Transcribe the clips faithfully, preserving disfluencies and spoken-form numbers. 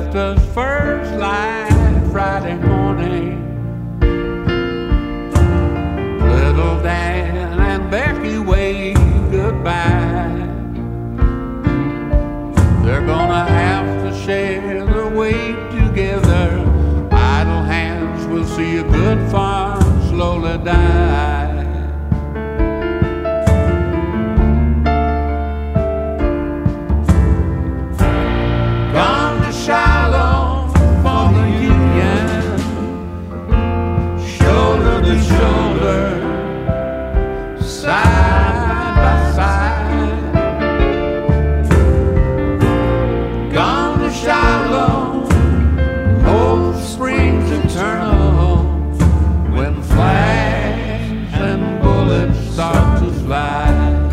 left us first light Friday morning. Little Dan and Becky wave goodbye. They're gonna have to share the weight together. Idle hands will see a good farm slowly die. Gone to Shiloh for the Union, shoulder to shoulder, side by side. Gone to Shiloh, hope springs eternal when flags and bullets start to fly.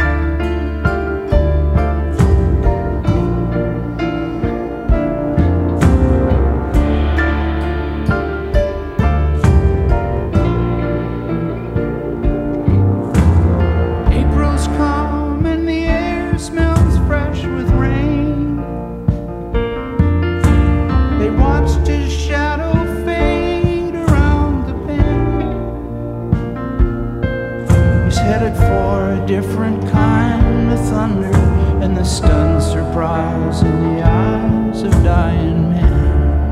Headed for a different kind of thunder and the stunned surprise in the eyes of dying men.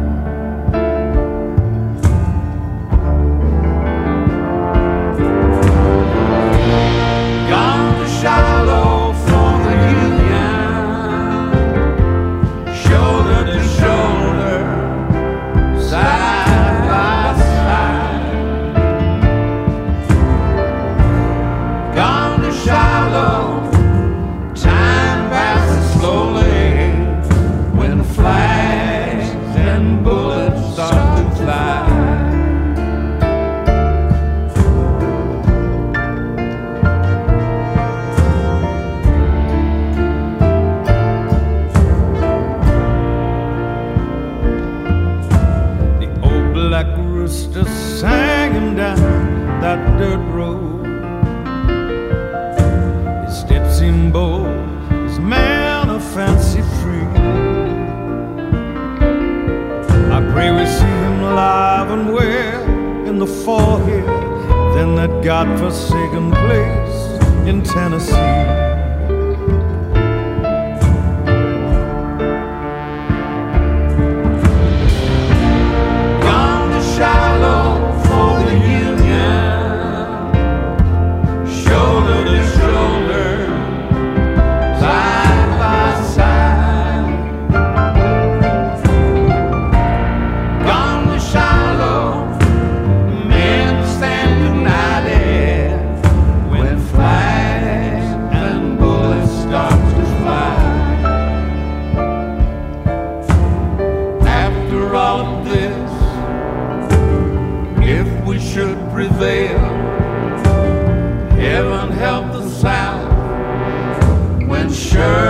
Gone to Shiloh for the Union, shoulder to shoulder, side by side. Gone to Shiloh, time passes slowly when flags and bullets start to fly. The old black rooster sang him down that dirt road. Steps in bold, his man of fancy free. I pray we see him alive and well in the forehead, then that godforsaken place in Tennessee. Gone to Shiloh for the Union, shoulder to shoulder, side by side. Gone to Shiloh, men stand united when flags and bullets start to fly. After all of this, if we should prevail, heaven help the South when sure